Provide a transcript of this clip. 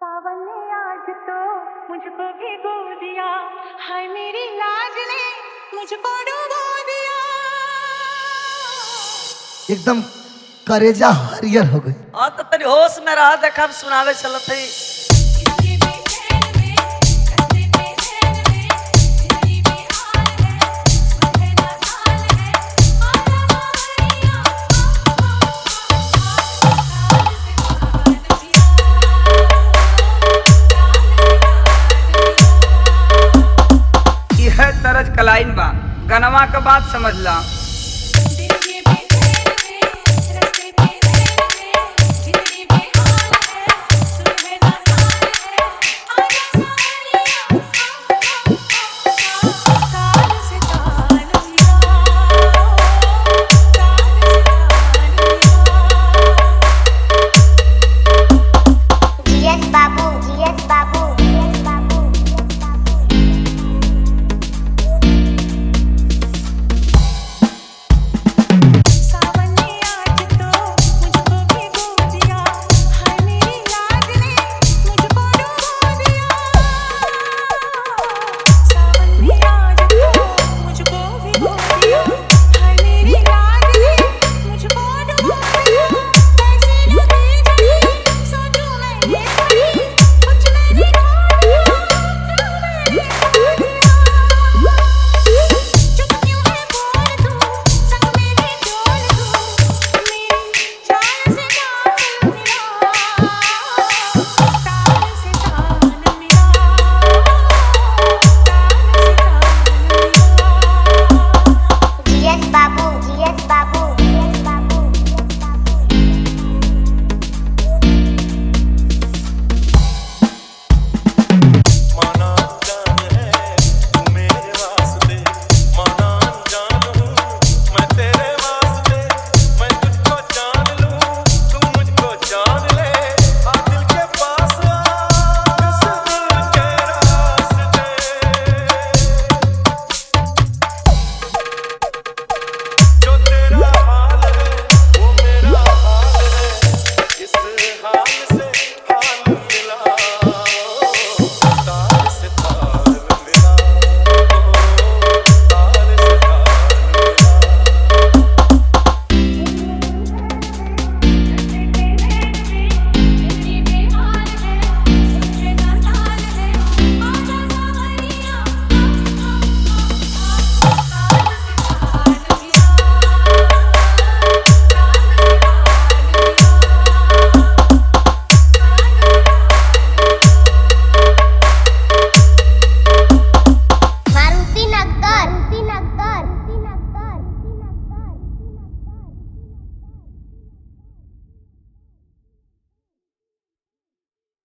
सावन ने आज तो मुझको भिगो दिया, हाय मेरी लाज ने मुझको डुबो दिया। एकदम करेजा हरियर हो गई। हाँ तो तेरी होश में रहा, देखा सुनावे चलत है। तरज कलाइन बा गनवा का बात समझ ला।